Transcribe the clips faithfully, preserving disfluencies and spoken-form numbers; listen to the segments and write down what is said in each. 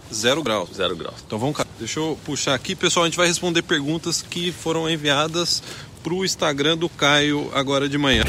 Zero graus. Zero graus. Então vamos cá. Deixa eu puxar aqui. Pessoal, a gente vai responder perguntas que foram enviadas pro Instagram do Caio agora de manhã.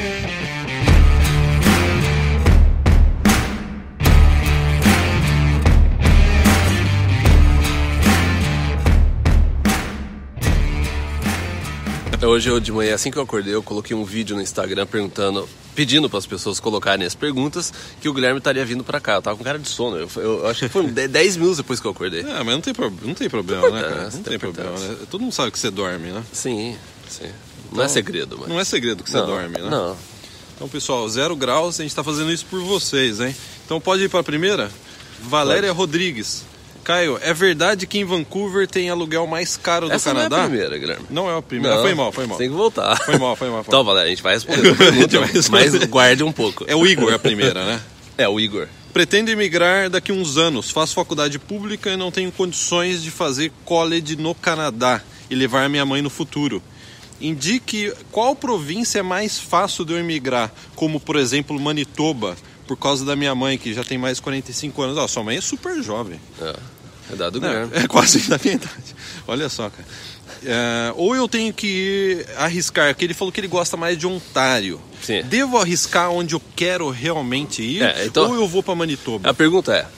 Hoje eu de manhã, assim que eu acordei, eu coloquei um vídeo no Instagram perguntando, pedindo para as pessoas colocarem as perguntas, que o Guilherme estaria vindo para cá. Eu tava com cara de sono. Eu, eu, eu acho que foi dez minutos depois que eu acordei. É, mas não tem, pro, não tem problema, né, cara? Não tem, tem problema, né? Todo mundo sabe que você dorme, né? Sim, sim. Não então, é segredo, mas... Não é segredo que você não, dorme, né? Não. Então, pessoal, zero graus, a gente tá fazendo isso por vocês, hein? Então pode ir para a primeira? Valéria pode. Rodrigues. Caio, é verdade que em Vancouver tem aluguel mais caro do Essa Canadá? Não é a primeira, Guilherme. Não é a primeira. Não, foi mal, foi mal. Tem que voltar. Foi mal, foi mal. Foi então, mal. Valéria, a gente vai responder a pergunta, vai responder. Mas guarde um pouco. É o Igor a primeira, né? É, o Igor. Pretendo emigrar daqui a uns anos. Faço faculdade pública e não tenho condições de fazer college no Canadá e levar minha mãe no futuro. Indique qual província é mais fácil de eu emigrar, como, por exemplo, Manitoba, por causa da minha mãe, que já tem mais de quarenta e cinco anos. Ah, sua mãe é super jovem. É. É dado Não, Guilherme. é quase da minha idade. Olha só, cara. É, ou eu tenho que arriscar, porque ele falou que ele gosta mais de Ontário. Sim. Devo arriscar onde eu quero realmente ir? É, então, ou eu vou para Manitoba? A pergunta é,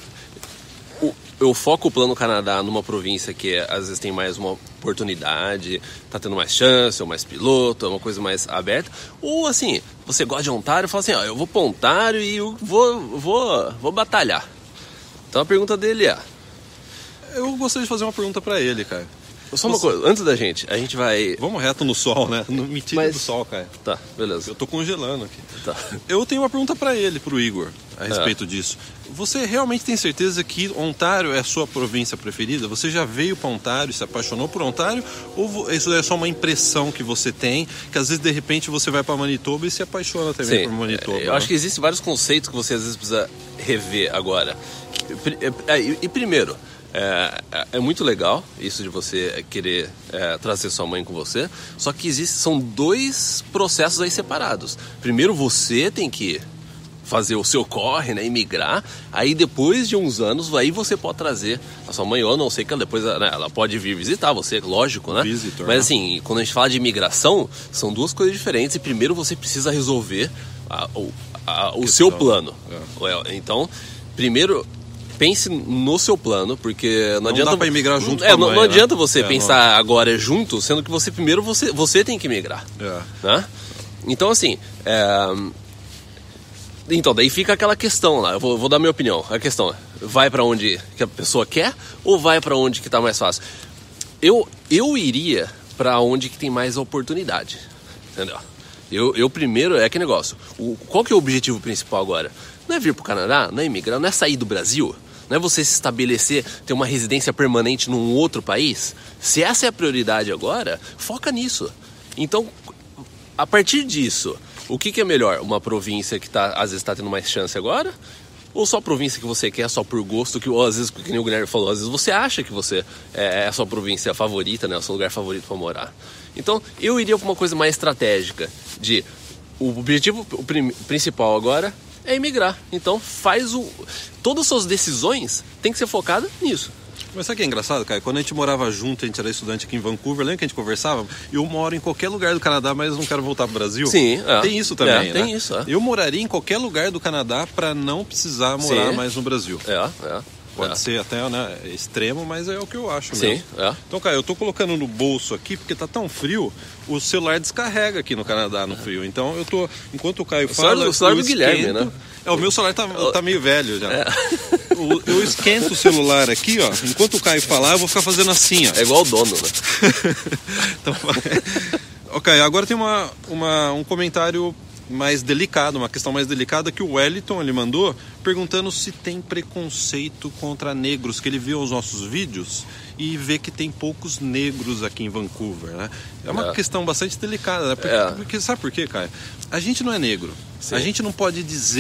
eu foco o Plano Canadá numa província que às vezes tem mais uma oportunidade, tá tendo mais chance, ou mais piloto, é uma coisa mais aberta, ou assim, você gosta de Ontário e fala assim, ó, eu vou para Ontário e eu vou, vou, vou batalhar. Então a pergunta dele é... Eu gostaria de fazer uma pergunta pra ele, cara. Só uma coisa, antes da gente, a gente vai... Vamos reto no sol, né? No mentira Mas... do sol, cara. Tá, beleza. Eu tô congelando aqui. Tá. Eu tenho uma pergunta pra ele, pro Igor, a respeito é. disso. Você realmente tem certeza que Ontário é a sua província preferida? Você já veio pra Ontário, se apaixonou por Ontário? Ou isso é só uma impressão que você tem, que às vezes, de repente, você vai pra Manitoba e se apaixona também Sim. por Manitoba? Eu né? acho que existem vários conceitos que você às vezes precisa rever agora. E, e primeiro... É, é muito legal isso de você querer é, trazer sua mãe com você. Só que existe, são dois processos aí separados. Primeiro você tem que fazer o seu corre, né, imigrar. Aí depois de uns anos, aí você pode trazer a sua mãe. Ou não sei que ela depois, né, ela pode vir visitar você, lógico, né? Visitor, Mas assim, quando a gente fala de imigração, são duas coisas diferentes. E primeiro você precisa resolver a, a, a, o seu plano. É. Então, primeiro... Pense no seu plano, porque não, não adianta... Não dá pra imigrar junto é, com a não, mãe, não né? adianta você é, pensar não. agora junto, sendo que você primeiro você, você tem que migrar. É. Né? Então, assim... É... Então, daí fica aquela questão lá. Eu vou, vou dar minha opinião. A questão é, vai pra onde que a pessoa quer ou vai pra onde que tá mais fácil? Eu, eu iria pra onde que tem mais oportunidade. Entendeu? Eu, eu primeiro, é que negócio. O, qual que é o objetivo principal agora? Não é vir pro Canadá, não é imigrar, não é sair do Brasil... Não é você se estabelecer, ter uma residência permanente num outro país? Se essa é a prioridade agora, foca nisso. Então, a partir disso, o que, que é melhor? Uma província que tá, às vezes está tendo mais chance agora? Ou só a província que você quer, só por gosto, que ou, às vezes, que nem o Guilherme falou, às vezes você acha que você é, é a sua província favorita, né? O seu lugar favorito para morar. Então, eu iria para uma coisa mais estratégica, de o objetivo o prim, principal agora... é emigrar. Então faz o... Todas as suas decisões tem que ser focada nisso. Mas sabe o que é engraçado, cara? Quando a gente morava junto, a gente era estudante aqui em Vancouver, lembra que a gente conversava? Eu moro em qualquer lugar do Canadá, mas não quero voltar pro Brasil. Sim, é. Tem isso também, é, né? Tem isso, é. Eu moraria em qualquer lugar do Canadá para não precisar morar Sim. mais no Brasil. É, é. Pode é. ser até, né, extremo, mas é o que eu acho Sim, mesmo. é. Então, cara, eu tô colocando no bolso aqui, porque tá tão frio, o celular descarrega aqui no Canadá no frio. Então eu tô, enquanto o Caio o fala... Celular, o celular do esquento, Guilherme, né? É, o meu celular tá, tá meio velho já. É. Eu, eu esquento o celular aqui, ó. Enquanto o Caio falar, eu vou ficar fazendo assim, ó. É igual o dono, né? Então, ok, agora tem uma, uma, um comentário mais delicado, uma questão mais delicada que o Wellington ele mandou, perguntando se tem preconceito contra negros, que ele viu os nossos vídeos e vê que tem poucos negros aqui em Vancouver, né? É uma é. questão bastante delicada, né? Porque, é. porque sabe por quê, cara? A gente não é negro. Sim. A gente não pode dizer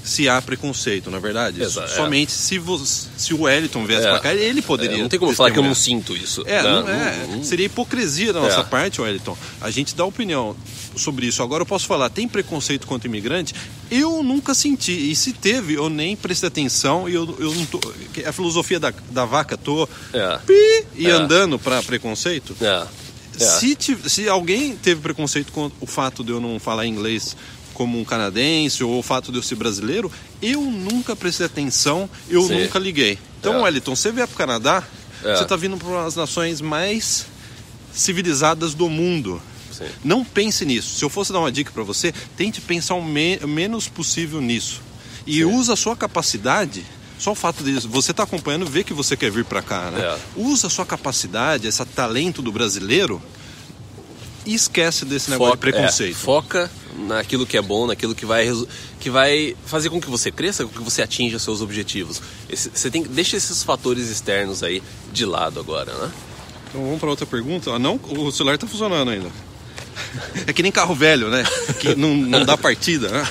se há preconceito, na verdade. Exato, Somente é. se, você, se o Wellington viesse É. pra cá, ele poderia. É, não tem como falar que eu não sinto isso. É, né? não, é Não, não. seria hipocrisia da nossa É. parte, Wellington. A gente dá opinião sobre isso. Agora eu posso falar, tem preconceito contra imigrante? Eu nunca senti. E se teve, eu nem prestei atenção. E eu, eu não tô. A filosofia da, da vaca, tô É. pi, e É. andando pra preconceito. É. É. Se, tiv- se alguém teve preconceito com o fato de eu não falar inglês como um canadense ou o fato de eu ser brasileiro, eu nunca prestei atenção, eu Sim. nunca liguei. Então, É. Wellington, você vier pro Canadá, É. você tá vindo para as nações mais civilizadas do mundo. Sim. Não pense nisso. Se eu fosse dar uma dica para você, tente pensar o me- menos possível nisso. E Sim. usa a sua capacidade. Só o fato de você estar acompanhando, vê que você quer vir para cá, né? É. Usa a sua capacidade, esse talento do brasileiro e esquece desse negócio de preconceito. É, foca naquilo que é bom, naquilo que vai, resu- que vai fazer com que você cresça, com que você atinja seus objetivos. Esse, você tem, deixa esses fatores externos aí de lado agora, né? Então vamos para outra pergunta. Ah, não, o celular está funcionando ainda. É que nem carro velho, né? Que não, não dá partida, né?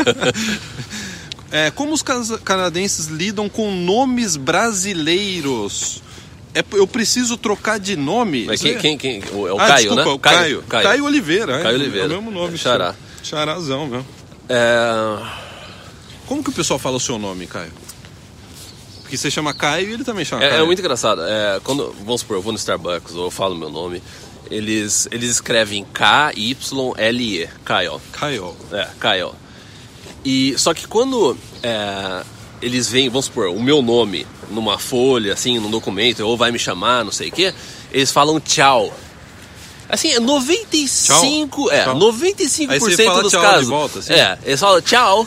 É, como os cas- canadenses lidam com nomes brasileiros? É, eu preciso trocar de nome. Mas quem, quem, quem? O- É o ah, Caio, desculpa, né? o Caio. Caio. Caio Oliveira. Caio é, Oliveira. É o mesmo nome. Xará. Xarazão mesmo. É... Como que o pessoal fala o seu nome, Caio? Porque você chama Caio e ele também chama É, Caio. é muito engraçado. É, quando, vamos supor, eu vou no Starbucks ou eu falo meu nome, eles, eles escrevem K Y L E, Kyle. Caio. É, Kyle. E, só que quando é, eles veem, vamos supor, o meu nome numa folha, assim, num documento, ou vai me chamar, não sei o quê, eles falam tchau. Assim, é noventa e cinco, Tchau. é, Tchau. noventa e cinco por cento Aí você fala dos tchau casos. de volta, assim? É, eles falam tchau.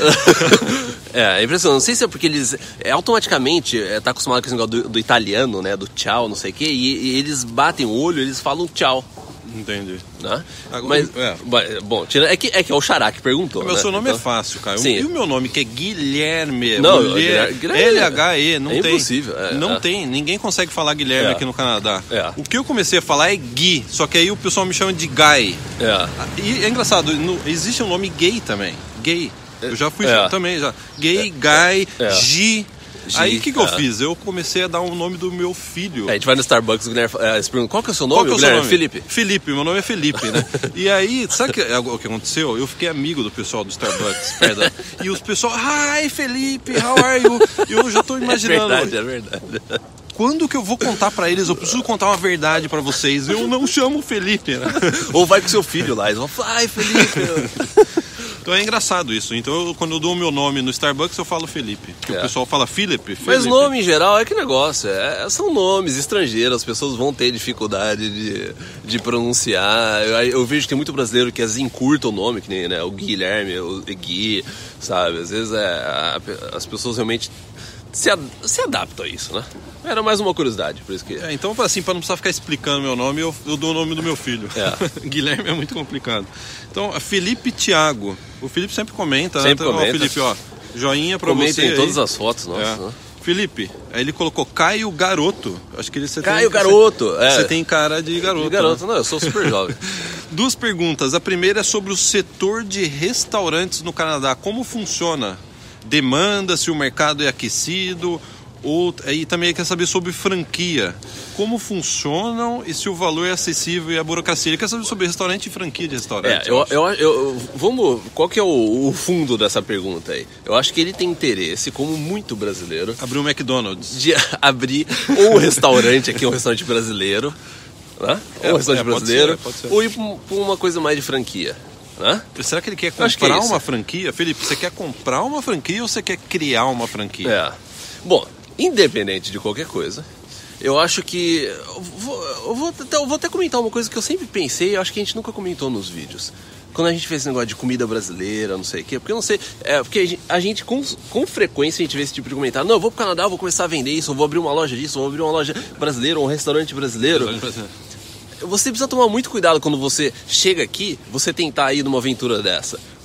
É, é impressionante. Não sei se é porque eles é, automaticamente é, tá acostumado com esse negócio do, do italiano, né, do tchau, não sei o quê, e, e eles batem o olho, eles falam tchau. Entendi. Né? Agora, Mas, é. ba- bom, tira- é que, é que é o Xará que perguntou. Mas o né? seu nome Então- é fácil, Caio. Sim. E o meu nome, que é Guilherme. Não, mulher, Guilherme- L H E, não é tem. impossível, é, não é. tem. Ninguém consegue falar Guilherme É. aqui no Canadá. É. O que eu comecei a falar é Gui, só que aí o pessoal me chama de Guy. É. E é engraçado, no- existe um nome gay também. Gay. Eu já fui É. também, já. Gay, Guy, É. Gi. Gi, Aí o que, que eu é. fiz? Eu comecei a dar o nome do meu filho. É, a gente vai no Starbucks, o Guilherme é, eles perguntam, qual que é o seu nome? Qual que é o seu Guilherme, nome? Felipe. Felipe, meu nome é Felipe, né? E aí, sabe que, o que aconteceu? Eu fiquei amigo do pessoal do Starbucks, perdão. E os pessoal, hi Felipe, how are you? E eu já tô imaginando. É verdade, é verdade. Quando que eu vou contar pra eles? Eu preciso contar uma verdade pra vocês. Eu não chamo Felipe, né? Ou vai com seu filho lá, eles vão falar, ai Felipe. Então é engraçado isso. Então eu, quando eu dou o meu nome no Starbucks, eu falo Felipe. Porque É. o pessoal fala Felipe. Mas Felipe. nome em geral é que negócio, é, são nomes estrangeiros, as pessoas vão ter dificuldade de, de pronunciar. Eu, eu vejo que tem muito brasileiro que às vezes encurta o nome, que nem né, o Guilherme, o Gui, sabe? Às vezes é, a- as pessoas realmente se, ad- se adaptam a isso, né? Era mais uma curiosidade, por isso que... É, então, assim, pra não precisar ficar explicando meu nome, eu, eu dou o nome do meu filho. É. Guilherme é muito complicado. Então, Felipe Thiago. O Felipe sempre comenta. Sempre né? Então, ó, comenta. Felipe, ó, joinha pra Comentem você. em todas aí. as fotos, nossa. É. Né? Felipe, aí ele colocou Caio Garoto. Acho que ele você Caio tem, Garoto, Você, é. você tem cara de garoto. De garoto, né? não, eu sou super jovem. Duas perguntas. A primeira é sobre o setor de restaurantes no Canadá. Como funciona? Demanda, se o mercado é aquecido? Ou, e também quer saber sobre franquia. Como funcionam e se o valor é acessível e a burocracia. Ele quer saber sobre restaurante e franquia de É, restaurante. eu, acho. eu, eu, vamos, qual que é o, o fundo dessa pergunta aí? Eu acho que ele tem interesse, como muito brasileiro, Abriu o McDonald's. de abrir ou um restaurante aqui, um restaurante brasileiro, né? É, Ou um restaurante é, pode brasileiro, ser, pode ser. ou ir pra um- pra uma coisa mais de franquia, né? Será que ele quer Eu acho que comprar é isso. uma franquia? Felipe, você quer comprar uma franquia ou você quer criar uma franquia? É. Bom, independente de qualquer coisa, eu acho que... Eu vou, eu vou, até, eu vou até comentar uma coisa que eu sempre pensei, eu acho que a gente nunca comentou nos vídeos. Quando a gente fez esse negócio de comida brasileira, não sei o quê, porque eu não sei... É, porque a gente, a gente com, com frequência, a gente vê esse tipo de comentário. Não, eu vou pro Canadá, eu vou começar a vender isso, eu vou abrir uma loja disso, eu vou abrir uma loja brasileira, um restaurante brasileiro. Você precisa tomar muito cuidado quando você chega aqui, você tentar ir numa aventura dessa.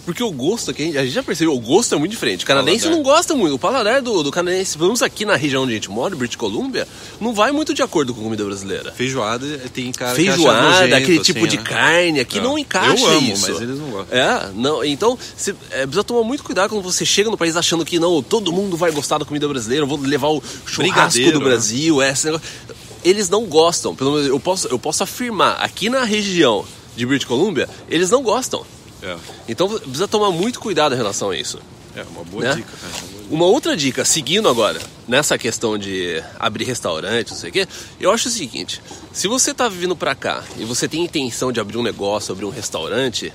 Porque o gosto aqui, a gente, a gente já percebeu, o gosto é muito diferente. O canadense paladar. não gosta muito. O paladar do, do canadense, pelo menos aqui na região onde a gente mora, British Columbia, não vai muito de acordo com a comida brasileira. Feijoada tem cara Feijoada, que acha nojento, aquele tipo assim, de né? carne, aqui É. não encaixa Eu amo, isso. mas eles não gostam. É, não, então você é, precisa tomar muito cuidado quando você chega no país achando que não, todo mundo vai gostar da comida brasileira, eu vou levar o churrasco Brigadeiro, do Brasil, né? Esse negócio. Eles não gostam, pelo menos eu posso, eu posso afirmar, aqui na região de British Columbia, eles não gostam. É, Então precisa tomar muito cuidado em relação a isso. é uma boa Né? dica, cara. Uma boa dica. Uma outra dica, seguindo agora, nessa questão de abrir restaurante, não sei o quê, eu acho o seguinte, se você tá vindo pra cá e você tem intenção de abrir um negócio, abrir um restaurante,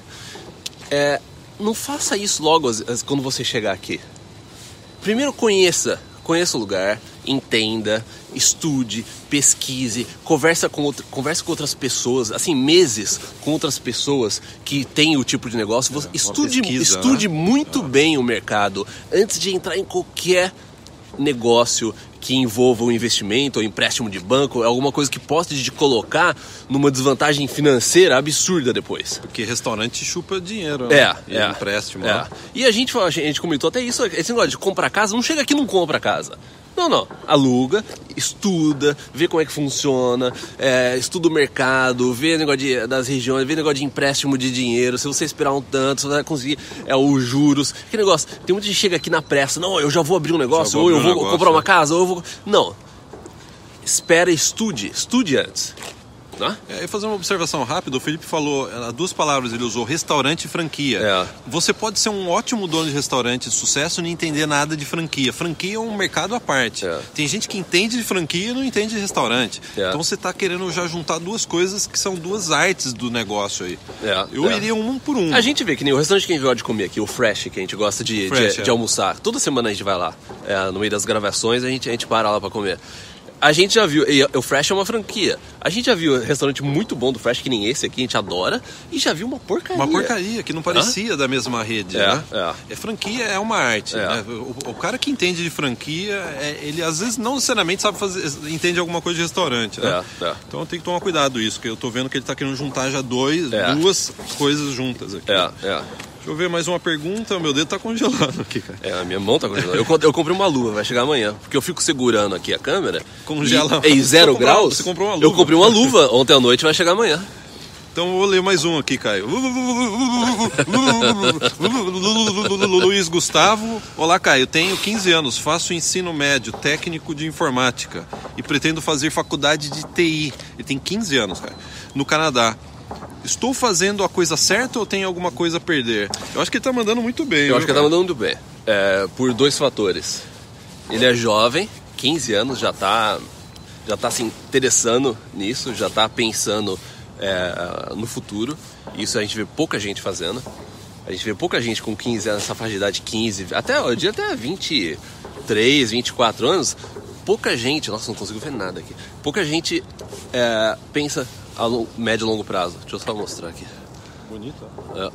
é, não faça isso logo as- as- quando você chegar aqui. Primeiro conheça, conheça o lugar, entenda, estude, pesquise, conversa com, outra, conversa com outras pessoas, assim, meses com outras pessoas que têm o tipo de negócio. Você uma estude pesquisa, estude né? muito bem o mercado antes de entrar em qualquer negócio que envolva um investimento ou empréstimo de banco, alguma coisa que possa te colocar numa desvantagem financeira absurda depois. Porque restaurante chupa dinheiro, É, né? E é. empréstimo. É. né? E a gente, a gente comentou até isso, esse negócio de comprar casa, não chega aqui e não compra casa. Não, não. Aluga, estuda, vê como é que funciona, é, estuda o mercado, vê negócio de, das regiões, vê negócio de empréstimo de dinheiro, se você esperar um tanto, você vai conseguir é, os juros. Que negócio, tem muita gente que chega aqui na pressa, não, eu já vou abrir um negócio, vou ou eu abrir um vou negócio, comprar uma né? casa, ou eu vou... Não. Espera, estude, estude antes. Né? É, e fazer uma observação rápida, o Felipe falou, eh, duas palavras, ele usou restaurante e franquia. É. Você pode ser um ótimo dono de restaurante de sucesso e não entender nada de franquia. Franquia é um mercado à parte. É. Tem gente que entende de franquia e não entende de restaurante. É. Então você está querendo já juntar duas coisas que são duas artes do negócio aí. É, Eu é. iria um por um. A gente vê que nem o restaurante que a gente gosta de comer aqui, o Fresh, que a gente gosta de, Fresh, de, é. de almoçar. Toda semana a gente vai lá. É, no meio das gravações a gente, a gente para lá pra comer. A gente já viu, e o Fresh é uma franquia. A gente já viu restaurante muito bom do Fresh, que nem esse aqui, a gente adora. E já viu uma porcaria. Uma porcaria, que não parecia da mesma rede, É, né? é. É, franquia é uma arte, É. né? O, o cara que entende de franquia, é, ele às vezes não necessariamente sabe fazer, entende alguma coisa de restaurante, né? É, é. Então tem que tomar cuidado isso, que eu tô vendo que ele tá querendo juntar já dois, É. duas coisas juntas aqui. É, é. Deixa eu ver mais uma pergunta, meu dedo tá congelando aqui, cara. É, a minha mão tá congelando. Eu, co- eu comprei uma luva, vai chegar amanhã. Porque eu fico segurando aqui a câmera. Congela. E, em zero Você comprou- graus. você comprou uma Eu luva. comprei uma luva ontem à noite, vai chegar amanhã. Então eu vou ler mais um aqui, Caio. Luiz Gustavo. Olá, Caio. Tenho quinze anos, faço ensino médio, técnico de informática e pretendo fazer faculdade de T I. Ele tem quinze anos, Caio, no Canadá. Estou fazendo a coisa certa ou tenho alguma coisa a perder? Eu acho que ele tá mandando muito bem. Eu viu, acho que ele tá cara? mandando muito bem. É, por dois fatores. Ele é jovem, quinze anos, já tá, já tá se interessando nisso, já tá pensando é, no futuro. Isso a gente vê pouca gente fazendo. A gente vê pouca gente com quinze anos, essa faixa de idade quinze, até, eu diria até vinte e três, vinte e quatro anos. Pouca gente, nossa, não consigo ver nada aqui. Pouca gente é, pensa a long, médio e longo prazo. Deixa eu só mostrar aqui. Bonito. É.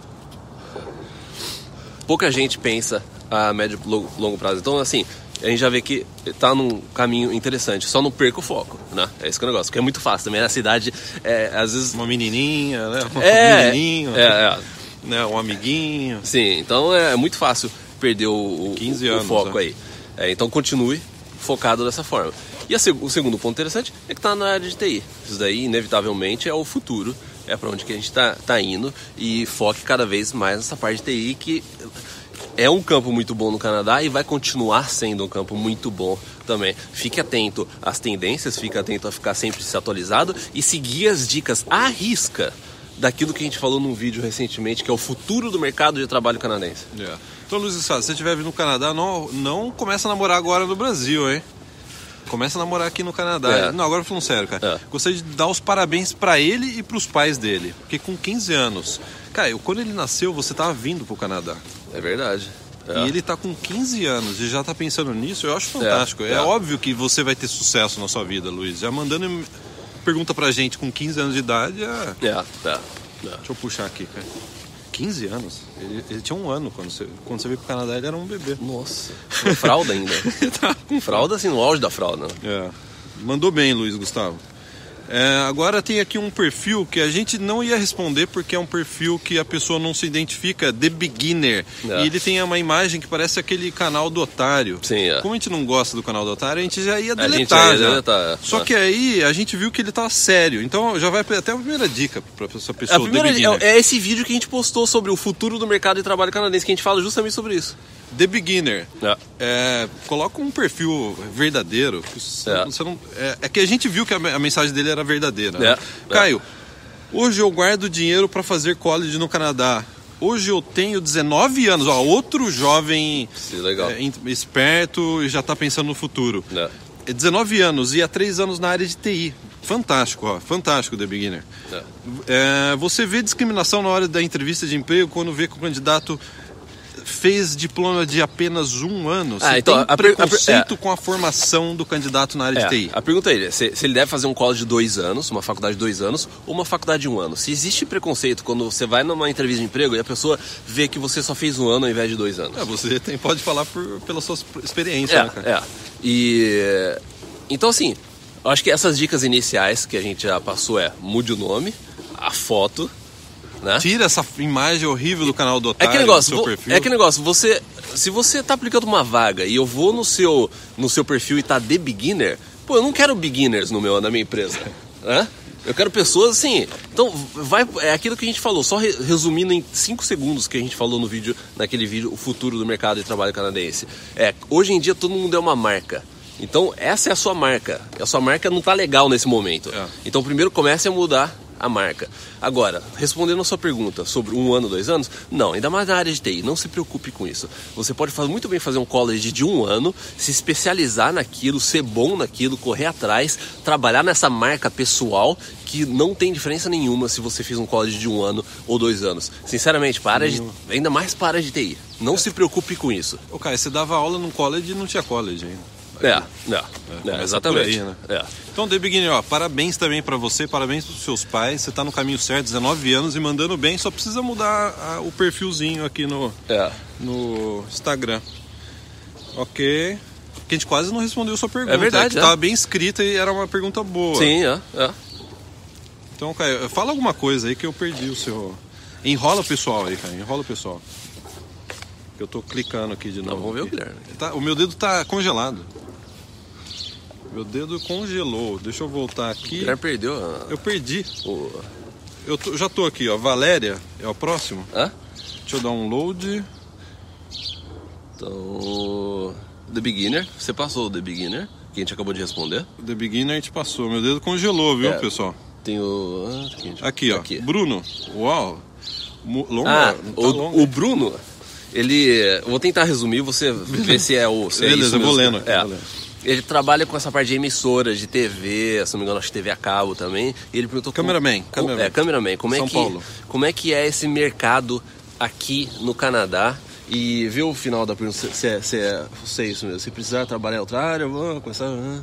Pouca gente pensa a médio e longo, longo prazo. Então, assim, a gente já vê que tá num caminho interessante. Só não perca o foco, né? É esse que é o negócio. Porque é muito fácil também. Na cidade, é, às vezes... Uma menininha, né? Um É, menininho, é, é. né? Um amiguinho. Sim, então é muito fácil perder o, o, quinze o anos, foco né? aí. É, então continue focado dessa forma. E a seg- o segundo ponto interessante é que tá na área de T I. Isso daí, inevitavelmente, é o futuro. É para onde que a gente tá, tá indo. E foque cada vez mais nessa parte de T I, que é um campo muito bom no Canadá e vai continuar sendo um campo muito bom também. Fique atento às tendências, fique atento a ficar sempre se atualizado e seguir as dicas à risca daquilo que a gente falou num vídeo recentemente, que é o futuro do mercado de trabalho canadense. É. Então, Luiz, se você estiver vindo no Canadá, não, não começa a namorar agora no Brasil, hein? Começa a namorar aqui no Canadá. É. Não, agora falando sério, cara. É. Gostaria de dar os parabéns pra ele e pros pais dele. Porque com quinze anos... Cara, eu, quando ele nasceu, você tava vindo pro Canadá. É verdade. É. E ele tá com quinze anos e já tá pensando nisso, eu acho fantástico. É, É, é. óbvio que você vai ter sucesso na sua vida, Luiz. Já mandando pergunta pra gente com quinze anos de idade, é... É, é, é. Deixa eu puxar aqui, cara. quinze anos? Ele, ele tinha um ano quando você, quando você veio pro Canadá, ele era um bebê. Nossa, com fralda ainda. Tá com Fralda assim, no auge da fralda. Né? É. Mandou bem, Luiz Gustavo. É, agora tem aqui um perfil que a gente não ia responder porque é um perfil que a pessoa não se identifica, The Beginner. É. E ele tem uma imagem que parece aquele canal do Otário. Sim, é. Como a gente não gosta do canal do Otário, a gente já ia deletar. A gente já ia deletar, é. Só que aí a gente viu que ele tava sério. Então já vai até a primeira dica para essa pessoa. A primeira é, é esse vídeo que a gente postou sobre o futuro do mercado de trabalho canadense, que a gente fala justamente sobre isso. The Beginner. É. É, coloca um perfil verdadeiro. Você, é. Você não, é, é que a gente viu que a, a mensagem dele era verdadeira. É. Né? Caio, hoje eu guardo dinheiro para fazer college no Canadá. Hoje eu tenho dezenove anos. Ó, outro jovem Sim, legal. É, esperto e já está pensando no futuro. É. É dezenove anos e há três anos na área de T I. Fantástico, ó, fantástico, The Beginner. É. É, você vê discriminação na hora da entrevista de emprego quando vê que o candidato fez diploma de apenas um ano. Ah, Você então, tem a per- preconceito a per- é. com a formação do candidato na área É, de T I. a pergunta é se, se ele deve fazer um college de dois anos, uma faculdade de dois anos, ou uma faculdade de um ano. Se existe preconceito quando você vai numa entrevista de emprego e a pessoa vê que você só fez um ano ao invés de dois anos. É, você tem, pode falar por, pela sua experiência, É, né, cara? é. E, então, assim, eu acho que essas dicas iniciais que a gente já passou é mude o nome, a foto, né? Tira essa imagem horrível do canal do É Otário que negócio, do seu vo- perfil. é que negócio, você, se você tá aplicando uma vaga e eu vou no seu, no seu perfil e tá The Beginner, pô, eu não quero beginners no meu, na minha empresa, né? Eu quero pessoas assim. Então, vai, é aquilo que a gente falou, só re- resumindo em cinco segundos que a gente falou no vídeo, naquele vídeo, o futuro do mercado de trabalho canadense. É, hoje em dia todo mundo é uma marca. Então, essa é a sua marca. A sua marca não tá legal nesse momento. É. Então, primeiro comece a mudar a marca. Agora, respondendo a sua pergunta sobre um ano, dois anos, não, ainda mais na área de T I, não se preocupe com isso. Você pode fazer, muito bem fazer um college de um ano, se especializar naquilo, ser bom naquilo, correr atrás, trabalhar nessa marca pessoal que não tem diferença nenhuma se você fez um college de um ano ou dois anos. Sinceramente, para a área de, ainda mais para a área de T I. Não é. se preocupe com isso. Ô, Caio, você dava aula num college e não tinha college ainda. É, é, É, é exatamente. aí, né? É. Então, The Beginner, ó, parabéns também pra você, parabéns pros seus pais. Você tá no caminho certo, dezenove anos e mandando bem. Só precisa mudar a- o perfilzinho aqui no, É. no Instagram. Ok. Que a gente quase não respondeu a sua pergunta. É verdade, que é. tava bem escrita e era uma pergunta boa. Sim, é, é. Então, Caio, fala alguma coisa aí que eu perdi o seu... Enrola o pessoal aí, Caio, enrola o pessoal. Eu tô clicando aqui de novo. Não, vamos ver o aqui. Guilherme. Tá, o meu dedo tá congelado. Meu dedo congelou. Deixa eu voltar O aqui. Guilherme perdeu a... Eu perdi. o... Eu tô- já tô aqui, ó. Valéria é o próximo. Hã? Deixa eu dar um load. Então... The Beginner. Você passou o The Beginner, que a gente acabou de responder. The Beginner a gente passou. Meu dedo congelou, viu, É. pessoal? Tem o... ah, aqui, a gente- Aqui, ó. Aqui. Bruno. Uau. Mo- Longa. Ah, tá o, longa. o Bruno, ele... Eu vou tentar resumir, você vê se é o... Se é Beleza, isso eu vou mesmo. lendo aqui, É. vou lendo. Ele trabalha com essa parte de emissoras, de T V, se não me engano, acho que T V a cabo também. E ele perguntou... Cameraman, como, cameraman. É, cameraman. Como São é, que, Paulo. como é que é esse mercado aqui no Canadá? E vê o final da pergunta, se, se, é, se, é, se é isso mesmo. Se precisar trabalhar em outra área, eu vou começar... ah,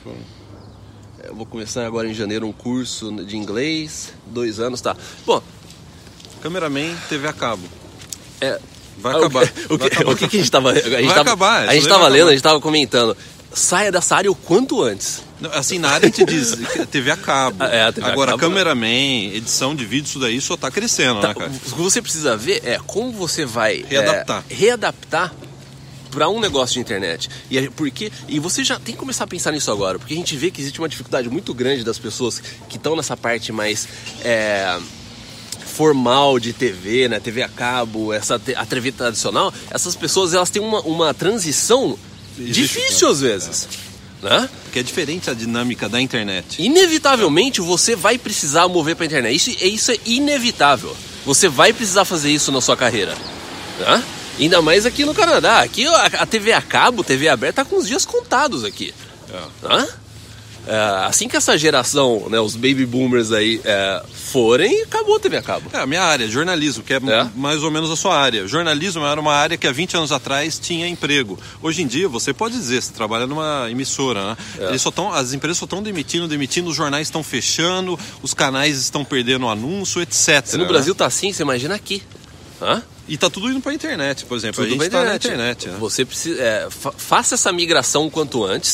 eu vou começar agora em janeiro um curso de inglês, dois anos, tá. Bom, Cameraman, T V a cabo. é... Vai o acabar. que- O Vai que, acabar. o que que a gente tava... A gente Vai tava, acabar, A isso gente daí tava vai lendo, acabar. a gente tava comentando. Saia dessa área o quanto antes. Não, assim, na área a gente diz T V a cabo. É, a T V a Agora, cabo, cameraman, edição de vídeo, isso daí só tá crescendo, Tá, né, cara? o que você precisa ver é como você vai Readaptar. é, readaptar para um negócio de internet. E é porque e você já tem que começar a pensar nisso agora, porque a gente vê que existe uma dificuldade muito grande das pessoas que estão nessa parte mais é, formal de T V, né, T V a cabo, essa te- a T V tradicional. Essas pessoas elas têm uma, uma transição Existe, difícil né? às vezes, né? Porque é diferente a dinâmica da internet. Inevitavelmente você vai precisar mover para a internet. Isso, isso é inevitável. Você vai precisar fazer isso na sua carreira, né? Ainda mais aqui no Canadá. Aqui a, a T V a cabo, T V aberta, tá com os dias contados aqui. É. Né? É, assim que essa geração, né, os baby boomers aí é, forem, acabou a T V a cabo. É, a minha área, jornalismo, que é, É. mais ou menos a sua área. Jornalismo era uma área que há vinte anos atrás tinha emprego. Hoje em dia, você pode dizer, você trabalha numa emissora, né? É. Eles só tão, as empresas só estão demitindo, demitindo, os jornais estão fechando, os canais estão perdendo anúncio, etcétera. Se no né? Brasil tá assim, você imagina aqui. Hã? E tá tudo indo pra internet, por exemplo. Tudo a gente pra tá na internet. internet, né? Você precisa, é, fa- faça essa migração o quanto antes,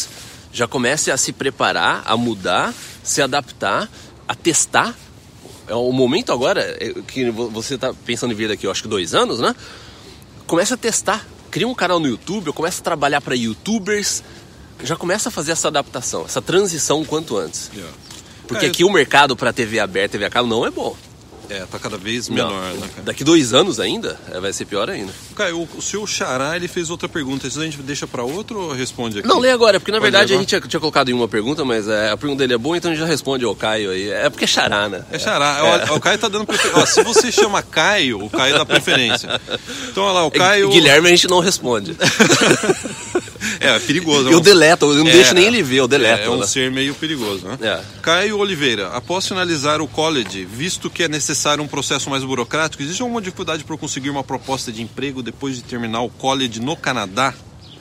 Já comece a se preparar, a mudar, se adaptar, a testar. É o momento agora que você está pensando em vir daqui, eu acho que dois anos, né? Comece a testar. Cria um canal no YouTube, ou comece a trabalhar para YouTubers. Já começa a fazer essa adaptação, essa transição o quanto antes. Yeah. Porque é, aqui o mercado para T V aberta, T V a cabo não é bom. É, tá cada vez menor, não. né, cara? Daqui dois anos ainda, vai ser pior ainda. Caio, o, o seu xará, ele fez outra pergunta. Isso a gente deixa pra outro ou responde aqui? Não, lê agora, porque na Pode verdade levar? a gente tinha, tinha colocado em uma pergunta, mas é, a pergunta dele é boa, então a gente já responde ao Caio aí. É porque é xará, né? É xará. É. O, o Caio tá dando preferência. Se você chama Caio, o Caio dá preferência. Então, olha lá, o Caio... Guilherme a gente não responde. É, é perigoso. Eu deleto, eu não é, deixo nem ele ver, eu deleto. É, é um né? ser meio perigoso, né? É. Caio Oliveira, após finalizar o college, visto que é necessário um processo mais burocrático, existe alguma dificuldade para eu conseguir uma proposta de emprego depois de terminar o college no Canadá?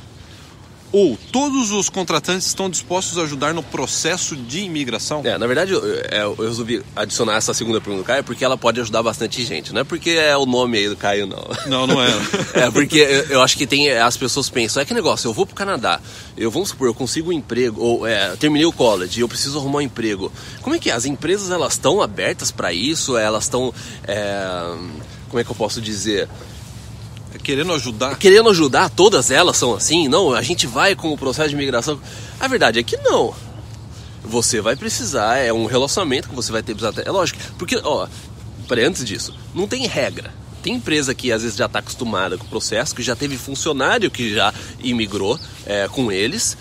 Ou todos os contratantes estão dispostos a ajudar no processo de imigração? É, na verdade, eu, eu resolvi adicionar essa segunda pergunta do Caio porque ela pode ajudar bastante gente. Não é porque é o nome aí do Caio, não. Não, não é. É porque eu, eu acho que tem, as pessoas pensam, é que negócio, eu vou pro Canadá, eu vamos supor, eu consigo um emprego, ou é, terminei o college, eu preciso arrumar um emprego. Como é que é? As empresas, elas estão abertas para isso? Elas estão, é, como é que eu posso dizer... Querendo ajudar? Querendo ajudar, todas elas são assim? Não, a gente vai com o processo de imigração. A verdade é que não. Você vai precisar, é um relacionamento que você vai ter precisar ter. É lógico, porque, ó, peraí, antes disso, não tem regra. Tem empresa que às vezes já está acostumada com o processo, que já teve funcionário que já imigrou é, com eles.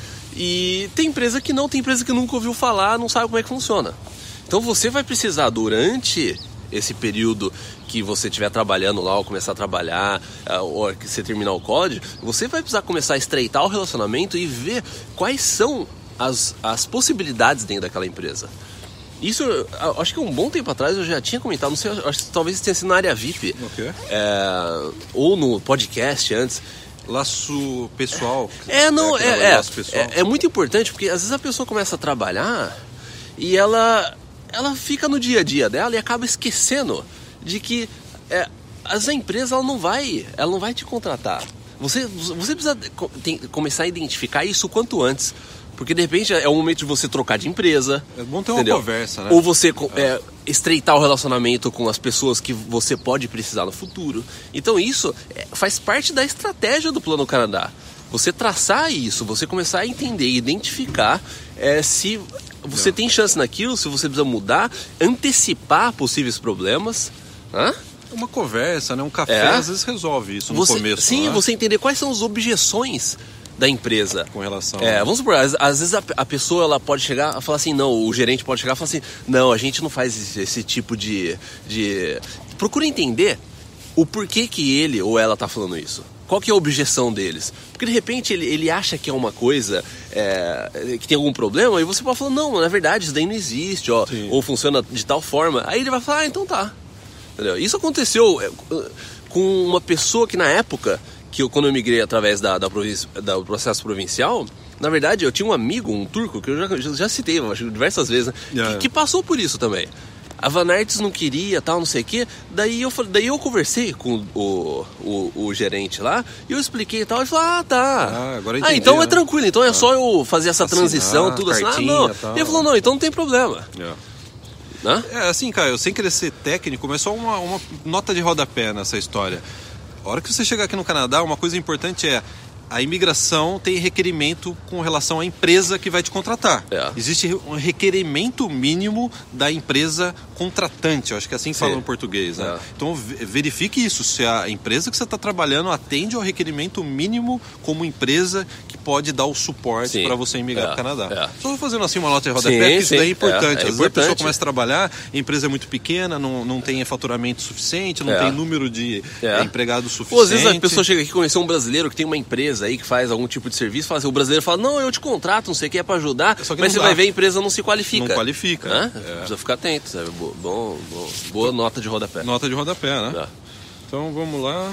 E tem empresa que não, tem empresa que nunca ouviu falar, não sabe como é que funciona. Então você vai precisar, durante esse período que você estiver trabalhando lá, ou começar a trabalhar, ou que você terminar o college, você vai precisar começar a estreitar o relacionamento e ver quais são as, as possibilidades dentro daquela empresa. Isso, acho que um bom tempo atrás eu já tinha comentado, não sei, acho que talvez tenha sido na área V I P, okay. é, ou no podcast antes. Laço pessoal. É, não, é, é, laço pessoal. é, é muito importante, porque às vezes a pessoa começa a trabalhar e ela, ela fica no dia a dia dela e acaba esquecendo de que é, as empresas ela não vai, ela não vai te contratar. Você, você precisa tem, começar a identificar isso o quanto antes. Porque de repente é o momento de você trocar de empresa. É bom ter entendeu? Uma conversa, né? Ou você é, estreitar o relacionamento com as pessoas que você pode precisar no futuro. Então isso é, faz parte da estratégia do Plano Canadá. Você traçar isso, você começar a entender e identificar é, se você Não. tem chance naquilo, se você precisa mudar, antecipar possíveis problemas. Hã? Uma conversa, né? Um café é. às vezes resolve isso no você, começo. Sim, né? você entender quais são as objeções da empresa. Com relação... É, vamos supor, às, às vezes a, a pessoa ela pode chegar e falar assim, não, o gerente pode chegar e falar assim, não, a gente não faz esse, esse tipo de, de... Procura entender o porquê que ele ou ela está falando isso. Qual que é a objeção deles? Porque de repente ele, ele acha que é uma coisa, é, que tem algum problema, e você pode falar, não, na verdade isso daí não existe, ó, ou funciona de tal forma. Aí ele vai falar, ah, então tá. Entendeu? Isso aconteceu com uma pessoa que na época, que eu, quando eu migrei através da, da, província, da processo provincial, na verdade eu tinha um amigo, um turco, que eu já, já, já citei acho, diversas vezes, né, yeah. que, que passou por isso também. A Vanartes não queria, tal, não sei o quê. Daí eu, daí eu conversei com o, o, o gerente lá e eu expliquei e tal. Ele falou, ah, tá. Ah, agora entendi, ah então né? é tranquilo. Então é ah. só eu fazer essa Assinar, transição, tudo assim. Ah, não. Tal. Ele falou, não, então não tem problema. Yeah. Hã? É assim, Caio, sem querer ser técnico, mas só uma, uma nota de rodapé nessa história. A hora que você chegar aqui no Canadá, uma coisa importante é a imigração tem requerimento com relação à empresa que vai te contratar. É. Existe um requerimento mínimo da empresa contratante, eu acho que é assim que fala no português. Né? É. Então verifique isso, se a empresa que você está trabalhando atende ao requerimento mínimo como empresa que pode dar o suporte para você emigrar é. para o Canadá. É. Só fazendo assim uma nota de rodapé, porque isso daí é importante. É, é Às vezes importante. A pessoa começa a trabalhar, a empresa é muito pequena, não, não tem faturamento suficiente, não é. tem número de é. empregados suficiente. Ou às vezes a pessoa chega aqui e conheceu um brasileiro que tem uma empresa aí que faz algum tipo de serviço, faz, o brasileiro fala, não, eu te contrato, não sei o que, é para ajudar, mas você dá. vai ver a empresa não se qualifica. Não qualifica. É? Precisa ficar atento, sabe? Bom, bom, bom, boa nota de rodapé. Nota de rodapé, né? É. Então vamos lá.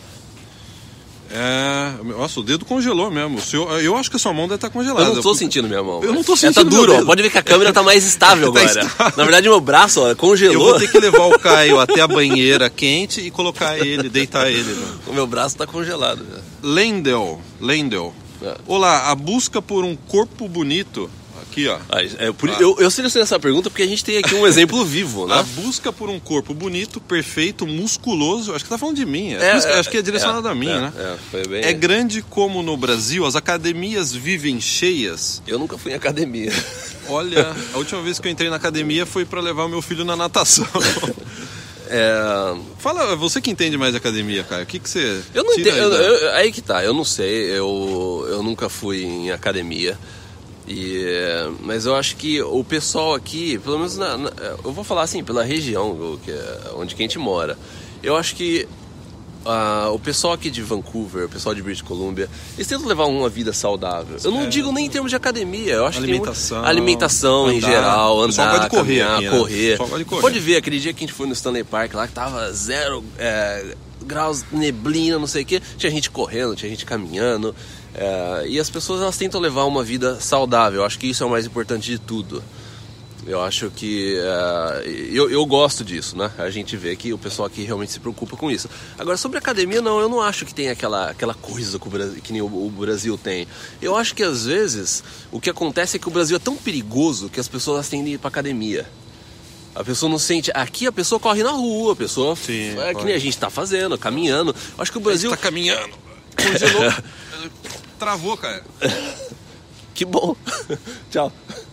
É... Nossa, o dedo congelou mesmo. O seu... Eu acho que a sua mão deve estar congelada. Eu não tô sentindo minha mão. Eu não tô sentindo. Ela tá duro, ó. Pode ver que a câmera tá mais estável agora. Tá estável. Na verdade, meu braço, ó, congelou. Eu vou ter que levar o Caio até a banheira quente e colocar ele, deitar ele. Né? O meu braço tá congelado. Né? Lendel, Lendel. É. Olá, a busca por um corpo bonito... Aqui, ó. Ah, é, por, ah. eu, eu selecionei essa pergunta porque a gente tem aqui um exemplo vivo, né? A busca por um corpo bonito, perfeito, musculoso... Acho que tá falando de mim. É, busca, é, acho que é direcionado é, a mim, é, né? É, foi bem... é grande como no Brasil, as academias vivem cheias. Eu nunca fui em academia. Olha, a última vez que eu entrei na academia foi para levar o meu filho na natação. É... Fala, você que entende mais de academia, cara, o que, que você... Eu não tira entendo, aí, eu, eu, aí que tá, eu não sei, eu, eu nunca fui em academia, e, mas eu acho que o pessoal aqui, pelo menos, na, na, eu vou falar assim, pela região que, onde que a gente mora, eu acho que Uh, o pessoal aqui de Vancouver, o pessoal de British Columbia, eles tentam levar uma vida saudável. Eu não é, digo nem em termos de academia, eu acho alimentação, que tem alimentação andar, em geral, andar, pode correr, caminhar, aqui, né? correr. Pode correr. Pode ver, aquele dia que a gente foi no Stanley Park lá, que tava zero é, graus, neblina, não sei o que, tinha gente correndo, tinha gente caminhando, é, e as pessoas elas tentam levar uma vida saudável. Eu acho que isso é o mais importante de tudo. Eu acho que... Uh, eu, eu gosto disso, né? A gente vê que o pessoal aqui realmente se preocupa com isso. Agora, sobre academia, não. Eu não acho que tem aquela, aquela coisa que, o Brasil, que nem o, o Brasil tem. Eu acho que, às vezes, o que acontece é que o Brasil é tão perigoso que as pessoas tendem a ir pra academia. A pessoa não sente... Aqui a pessoa corre na rua, a pessoa... Sim, é que nem a gente tá fazendo, caminhando. Acho que o Brasil... A gente tá caminhando. Congelou. Travou, cara. Que bom. Tchau.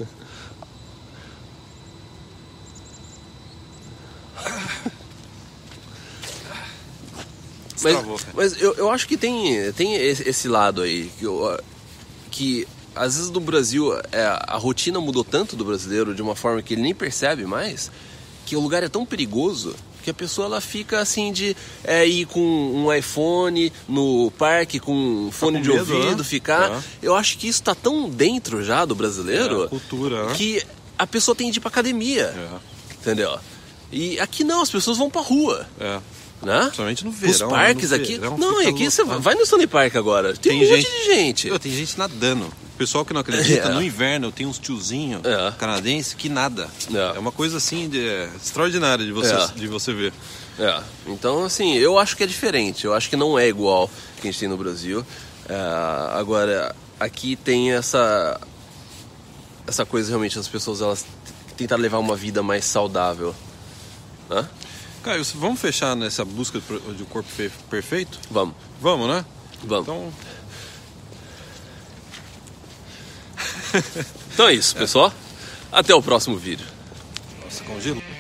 Mas, mas eu, eu acho que tem, tem esse lado aí, que, eu, que às vezes no Brasil é, a rotina mudou tanto do brasileiro de uma forma que ele nem percebe mais, que o lugar é tão perigoso que a pessoa ela fica assim de é, ir com um iPhone no parque, com um fone tá com de medo, ouvido, né? Ficar... É. Eu acho que isso tá tão dentro já do brasileiro é, a cultura, né? Que a pessoa tem de ir pra academia, é. Entendeu? E aqui não, as pessoas vão pra rua. É. Né? Principalmente no verão. Os parques no aqui. Verão, não, e aqui você vai no Stanley Park agora. Tem, tem um gente, monte de gente. Eu, tem gente nadando. O pessoal que não acredita, é. No inverno tem uns tiozinhos é. canadenses que nada. É. é uma coisa assim de, é, extraordinária de você, é. de você ver. É. Então, assim, eu acho que é diferente. Eu acho que não é igual que a gente tem no Brasil. É, agora, aqui tem essa. Essa coisa realmente, as pessoas elas tentar levar uma vida mais saudável. Hã? Caio, vamos fechar nessa busca de corpo perfeito? Vamos. Vamos, né? Vamos. Então, então é isso, pessoal. É. Até o próximo vídeo. Nossa, congelo.